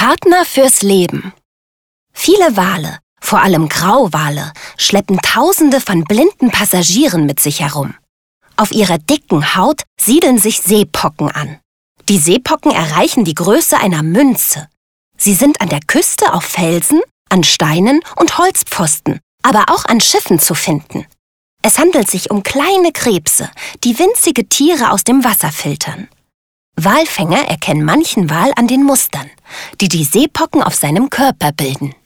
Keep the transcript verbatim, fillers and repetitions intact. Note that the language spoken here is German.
Partner fürs Leben. Viele Wale, vor allem Grauwale, schleppen Tausende von blinden Passagieren mit sich herum. Auf ihrer dicken Haut siedeln sich Seepocken an. Die Seepocken erreichen die Größe einer Münze. Sie sind an der Küste auf Felsen, an Steinen und Holzpfosten, aber auch an Schiffen zu finden. Es handelt sich um kleine Krebse, die winzige Tiere aus dem Wasser filtern. Walfänger erkennen manchen Wal an den Mustern, die die Seepocken auf seinem Körper bilden.